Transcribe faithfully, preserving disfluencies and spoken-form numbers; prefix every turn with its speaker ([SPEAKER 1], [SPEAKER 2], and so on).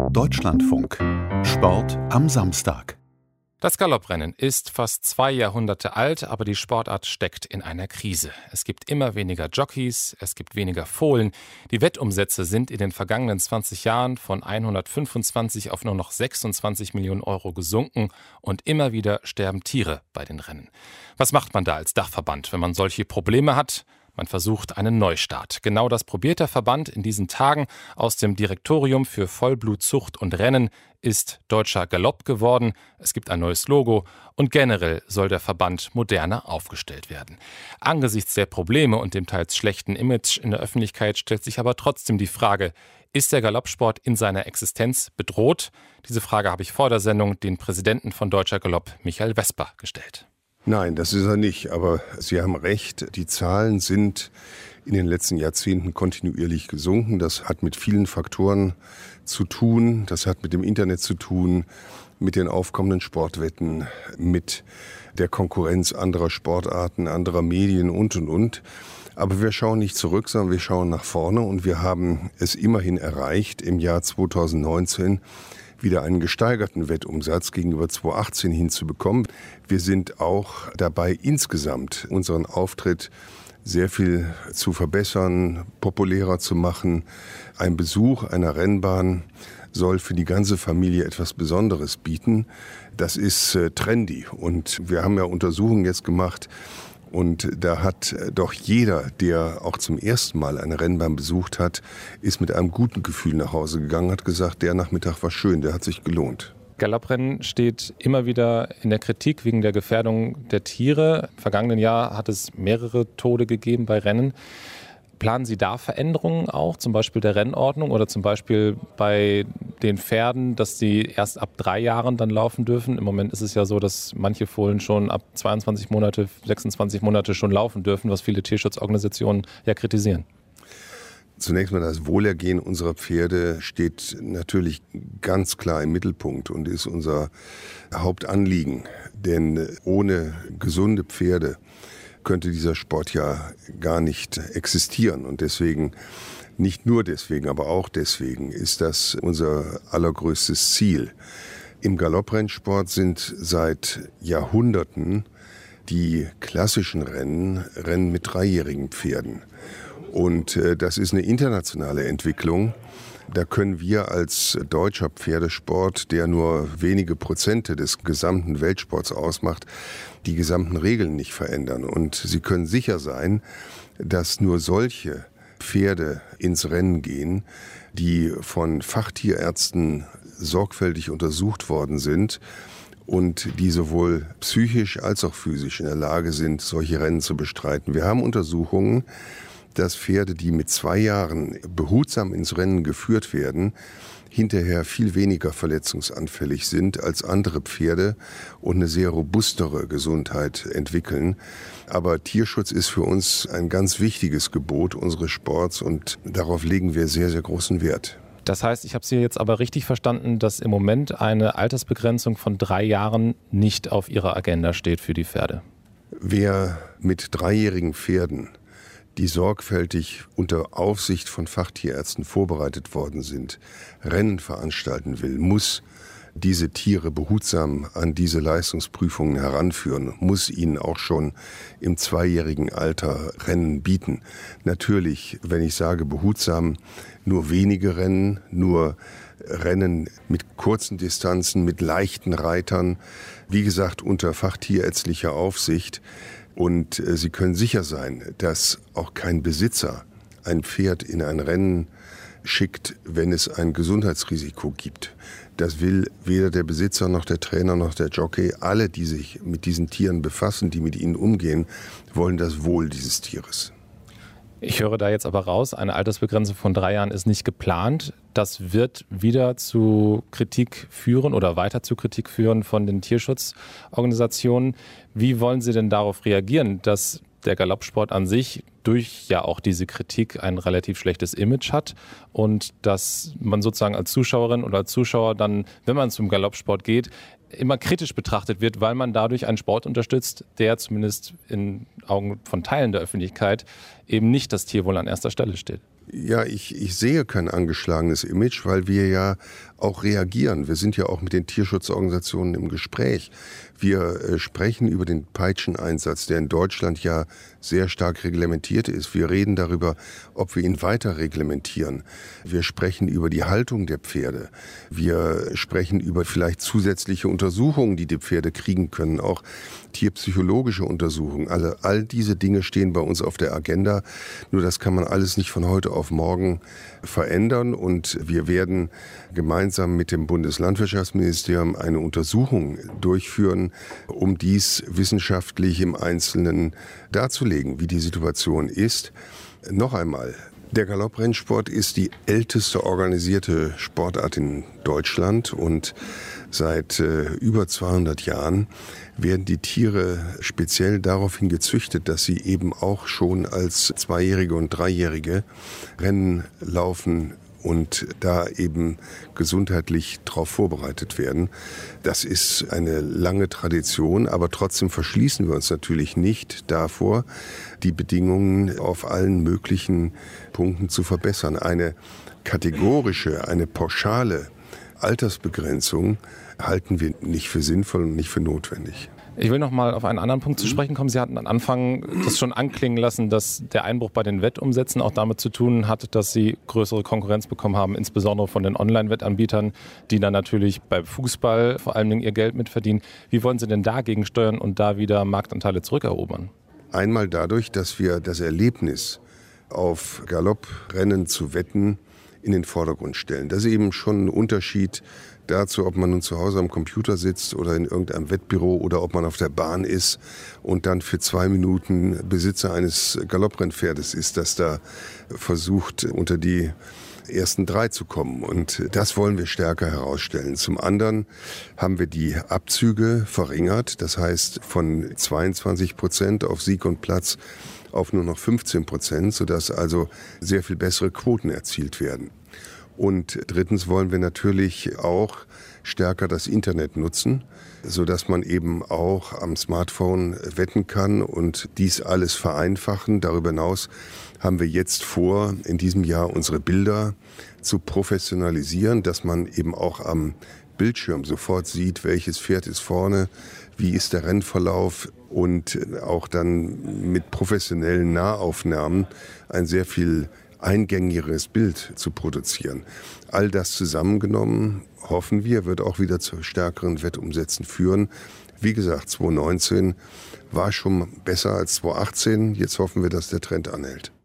[SPEAKER 1] Deutschlandfunk. Sport am Samstag.
[SPEAKER 2] Das Galopprennen ist fast zwei Jahrhunderte alt, aber die Sportart steckt in einer Krise. Es gibt immer weniger Jockeys, es gibt weniger Fohlen. Die Wettumsätze sind in den vergangenen zwanzig Jahren von hundertfünfundzwanzig auf nur noch sechsundzwanzig Millionen Euro gesunken und immer wieder sterben Tiere bei den Rennen. Was macht man da als Dachverband, wenn man solche Probleme hat? Man versucht einen Neustart. Genau das probiert der Verband in diesen Tagen. Aus dem Direktorium für Vollblutzucht und Rennen ist Deutscher Galopp geworden. Es gibt ein neues Logo und generell soll der Verband moderner aufgestellt werden. Angesichts der Probleme und dem teils schlechten Image in der Öffentlichkeit stellt sich aber trotzdem die Frage, ist der Galoppsport in seiner Existenz bedroht? Diese Frage habe ich vor der Sendung den Präsidenten von Deutscher Galopp, Michael Vesper, gestellt.
[SPEAKER 3] Nein, das ist er nicht. Aber Sie haben recht, die Zahlen sind in den letzten Jahrzehnten kontinuierlich gesunken. Das hat mit vielen Faktoren zu tun. Das hat mit dem Internet zu tun, mit den aufkommenden Sportwetten, mit der Konkurrenz anderer Sportarten, anderer Medien und, und, und. Aber wir schauen nicht zurück, sondern wir schauen nach vorne. Und wir haben es immerhin erreicht, im Jahr zweitausendneunzehn wieder einen gesteigerten Wettumsatz gegenüber zweitausendachtzehn hinzubekommen. Wir sind auch dabei, insgesamt unseren Auftritt sehr viel zu verbessern, populärer zu machen. Ein Besuch einer Rennbahn soll für die ganze Familie etwas Besonderes bieten. Das ist äh, trendy. Und wir haben ja Untersuchungen jetzt gemacht. Und da hat doch jeder, der auch zum ersten Mal eine Rennbahn besucht hat, ist mit einem guten Gefühl nach Hause gegangen, hat gesagt, der Nachmittag war schön, der hat sich gelohnt.
[SPEAKER 2] Galopprennen steht immer wieder in der Kritik wegen der Gefährdung der Tiere. Im vergangenen Jahr hat es mehrere Tode gegeben bei Rennen. Planen Sie da Veränderungen auch, zum Beispiel der Rennordnung oder zum Beispiel bei den Pferden, dass die erst ab drei Jahren dann laufen dürfen? Im Moment ist es ja so, dass manche Fohlen schon ab zweiundzwanzig Monate, sechsundzwanzig Monate schon laufen dürfen, was viele Tierschutzorganisationen ja kritisieren.
[SPEAKER 3] Zunächst mal das Wohlergehen unserer Pferde steht natürlich ganz klar im Mittelpunkt und ist unser Hauptanliegen. Denn ohne gesunde Pferde könnte dieser Sport ja gar nicht existieren. Und deswegen, nicht nur deswegen, aber auch deswegen ist das unser allergrößtes Ziel. Im Galopprennsport sind seit Jahrhunderten die klassischen Rennen Rennen mit dreijährigen Pferden. Und äh, das ist eine internationale Entwicklung. Da können wir als deutscher Pferdesport, der nur wenige Prozente des gesamten Weltsports ausmacht, die gesamten Regeln nicht verändern. Und Sie können sicher sein, dass nur solche Pferde ins Rennen gehen, die von Fachtierärzten sorgfältig untersucht worden sind und die sowohl psychisch als auch physisch in der Lage sind, solche Rennen zu bestreiten. Wir haben Untersuchungen, dass Pferde, die mit zwei Jahren behutsam ins Rennen geführt werden, hinterher viel weniger verletzungsanfällig sind als andere Pferde und eine sehr robustere Gesundheit entwickeln. Aber Tierschutz ist für uns ein ganz wichtiges Gebot unseres Sports und darauf legen wir sehr, sehr großen Wert.
[SPEAKER 2] Das heißt, ich habe Sie jetzt aber richtig verstanden, dass im Moment eine Altersbegrenzung von drei Jahren nicht auf Ihrer Agenda steht für die Pferde.
[SPEAKER 3] Wer mit dreijährigen Pferden, die sorgfältig unter Aufsicht von Fachtierärzten vorbereitet worden sind, Rennen veranstalten will, muss diese Tiere behutsam an diese Leistungsprüfungen heranführen, muss ihnen auch schon im zweijährigen Alter Rennen bieten. Natürlich, wenn ich sage behutsam, nur wenige Rennen, nur Rennen mit kurzen Distanzen, mit leichten Reitern, wie gesagt unter fachtierärztlicher Aufsicht. Und äh, Sie können sicher sein, dass auch kein Besitzer ein Pferd in ein Rennen schickt, wenn es ein Gesundheitsrisiko gibt. Das will weder der Besitzer noch der Trainer noch der Jockey. Alle, die sich mit diesen Tieren befassen, die mit ihnen umgehen, wollen das Wohl dieses Tieres.
[SPEAKER 2] Ich höre da jetzt aber raus, eine Altersbegrenzung von drei Jahren ist nicht geplant. Das wird wieder zu Kritik führen oder weiter zu Kritik führen von den Tierschutzorganisationen. Wie wollen Sie denn darauf reagieren, dass der Galoppsport an sich durch ja auch diese Kritik ein relativ schlechtes Image hat und dass man sozusagen als Zuschauerin oder als Zuschauer dann, wenn man zum Galoppsport geht, immer kritisch betrachtet wird, weil man dadurch einen Sport unterstützt, der zumindest in Augen von Teilen der Öffentlichkeit eben nicht das Tierwohl an erster Stelle steht?
[SPEAKER 3] Ja, ich, ich sehe kein angeschlagenes Image, weil wir ja auch reagieren. Wir sind ja auch mit den Tierschutzorganisationen im Gespräch. Wir äh, sprechen über den Peitscheneinsatz, der in Deutschland ja sehr stark reglementiert ist. Wir reden darüber, ob wir ihn weiter reglementieren. Wir sprechen über die Haltung der Pferde. Wir sprechen über vielleicht zusätzliche Untersuchungen, die die Pferde kriegen können, auch tierpsychologische Untersuchungen. Alle, all diese Dinge stehen bei uns auf der Agenda. Nur das kann man alles nicht von heute auf morgen verändern. Und wir werden gemeinsam mit dem Bundeslandwirtschaftsministerium eine Untersuchung durchführen, um dies wissenschaftlich im Einzelnen darzulegen, wie die Situation ist. Noch einmal, der Galopprennsport ist die älteste organisierte Sportart in Deutschland und seit äh, über zweihundert Jahren werden die Tiere speziell daraufhin gezüchtet, dass sie eben auch schon als Zweijährige und Dreijährige Rennen laufen und da eben gesundheitlich darauf vorbereitet werden. Das ist eine lange Tradition, aber trotzdem verschließen wir uns natürlich nicht davor, die Bedingungen auf allen möglichen Punkten zu verbessern. Eine kategorische, eine pauschale Altersbegrenzung halten wir nicht für sinnvoll und nicht für notwendig.
[SPEAKER 2] Ich will noch mal auf einen anderen Punkt zu sprechen kommen. Sie hatten am Anfang das schon anklingen lassen, dass der Einbruch bei den Wettumsätzen auch damit zu tun hat, dass Sie größere Konkurrenz bekommen haben, insbesondere von den Online-Wettanbietern, die dann natürlich beim Fußball vor allen Dingen ihr Geld mitverdienen. Wie wollen Sie denn dagegen steuern und da wieder Marktanteile zurückerobern?
[SPEAKER 3] Einmal dadurch, dass wir das Erlebnis auf Galopprennen zu wetten in den Vordergrund stellen. Das ist eben schon ein Unterschied dazu, ob man nun zu Hause am Computer sitzt oder in irgendeinem Wettbüro oder ob man auf der Bahn ist und dann für zwei Minuten Besitzer eines Galopprennpferdes ist, das da versucht, unter die ersten drei zu kommen. Und das wollen wir stärker herausstellen. Zum anderen haben wir die Abzüge verringert. Das heißt, von zweiundzwanzig Prozent auf Sieg und Platz auf nur noch fünfzehn Prozent, sodass also sehr viel bessere Quoten erzielt werden. Und drittens wollen wir natürlich auch stärker das Internet nutzen, sodass man eben auch am Smartphone wetten kann und dies alles vereinfachen. Darüber hinaus haben wir jetzt vor, in diesem Jahr unsere Bilder zu professionalisieren, dass man eben auch am Bildschirm sofort sieht, welches Pferd ist vorne, wie ist der Rennverlauf und auch dann mit professionellen Nahaufnahmen ein sehr viel eingängigeres Bild zu produzieren. All das zusammengenommen, hoffen wir, wird auch wieder zu stärkeren Wettumsätzen führen. Wie gesagt, zwanzig neunzehn war schon besser als zwanzig achtzehn. Jetzt hoffen wir, dass der Trend anhält.